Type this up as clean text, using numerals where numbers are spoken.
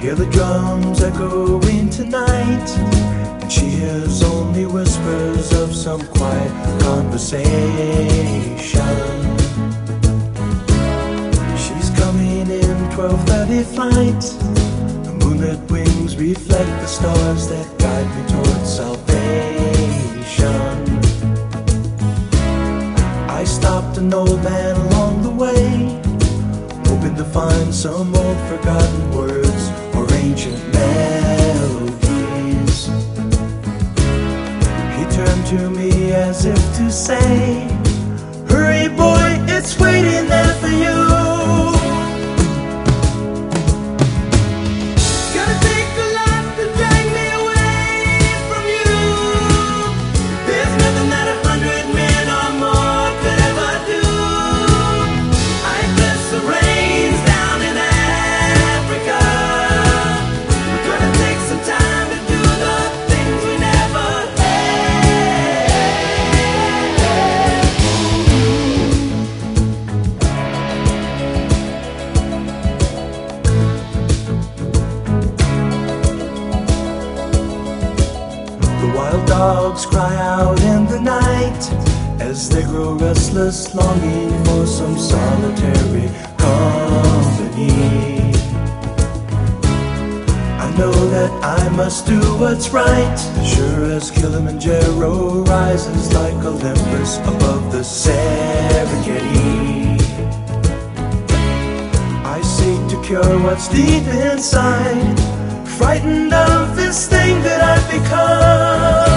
Hear the drums echoing tonight, and she hears only whispers of some quiet conversation. She's coming in 12:30 flight. The moonlit wings reflect the stars that guide me towards salvation. I stopped an old man along the way, hoping to find some old forgotten words or ancient melodies. He turned to me as if to say, "Hurry boy, it's waiting there for you." Gonna take a lot to drag me away from you. There's nothing that 100 men or more could ever do. I bless the rains down in Africa. We're gonna take some time to do the things we never had. The wild dogs cry out in the night as they grow restless, longing for some solitary company. I know that I must do what's right, sure as Kilimanjaro rises like Olympus above the Serengeti. I seek to cure what's deep inside, frightened of this thing that I've become.